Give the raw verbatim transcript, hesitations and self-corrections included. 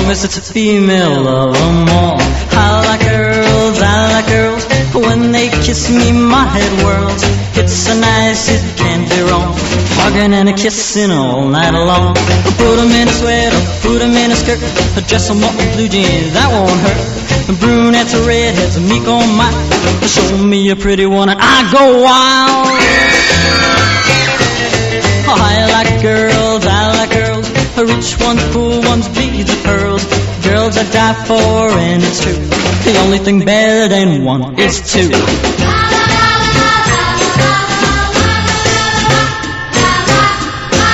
promise it's a female love them all. I like girls, I like girls. When they kiss me, my head whirls. It's so nice, it can't be wrong. Hugging and a kissing all night long. Put 'em in a sweater, put 'em in a skirt. Dress 'em up in blue jeans, that won't hurt. Brunettes or redheads, meek on my. Show me a pretty one and I go wild. I like girls, I like girls. Rich ones, poor ones, beads of pearls. Girls I die for, and it's true. The only thing better than one is two.